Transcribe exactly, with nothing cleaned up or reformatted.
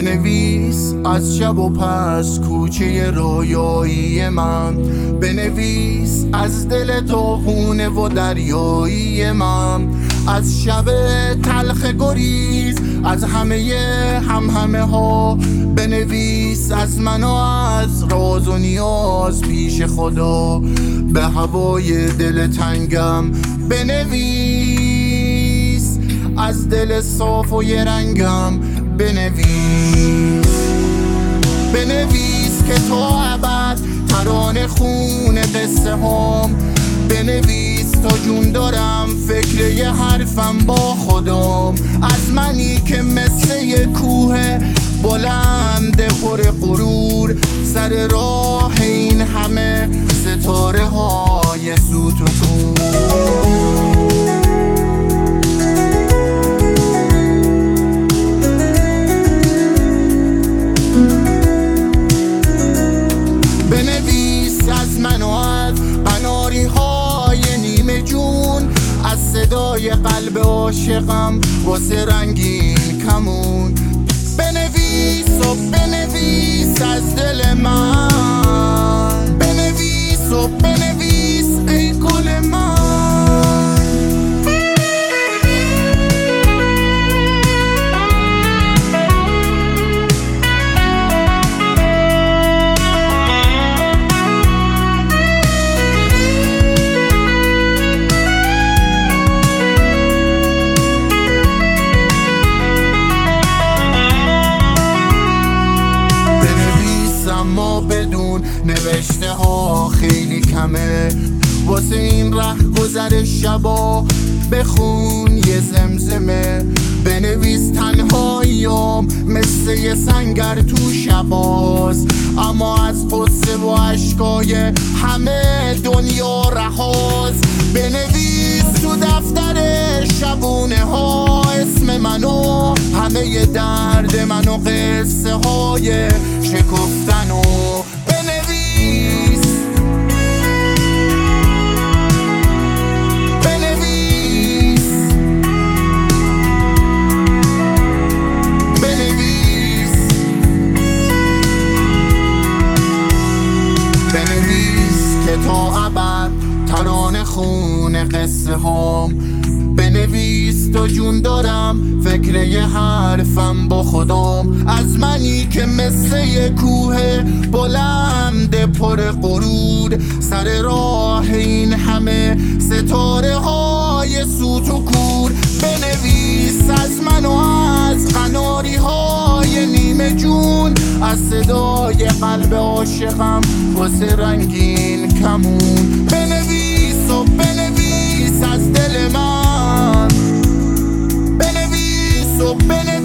بنویس از شب و پس کوچه رویایی من، بنویس از دل داغونه و دریایی من، از شب تلخ گریز، از همه هم همه ها، بنویس از من و از راز و نیاز پیش خدا، به هوای دل تنگم بنویس، از دل صاف و یه رنگم بنویس، بنویس که تا ابد ترانه خون قصه هام، بنویس تا جون دارم فکر یه حرفم با خودم، از منی که مثل یه کوه بلند پر غرور، سر راه این همه ستاره های سوت و کور. صدای قلب عاشقم واسه رنگین کمون، بنویس و بنویس از دل من، بنویس و بنویس ای گل من. بدون نوشته ها خیلی کمه، واسه این ره گذر شبا بخون یه زمزمه، بنویس تنهاییام مثل یه سنگر تو شباز، اما از قصه و عشقای همه دنیا رهاز، بنویس تو دفتر شبونه ها اسم منو، همه درد منو قصه های شکفتنو بنویس، بنویس، بنویس، بنویس که تا ابد ترانه خون قصه هام، بنویس تا جون دارم فکر یه حرفم با خودم، از منی که مثل یه کوه بلند پر غرور، سر راه این همه ستاره های سوت و کور، بنویس از من و از قناری های نیمه جون، از صدای قلب عاشقم واسه رنگین کمون، بنویس و بنویس از دل من، بنویس و بنویس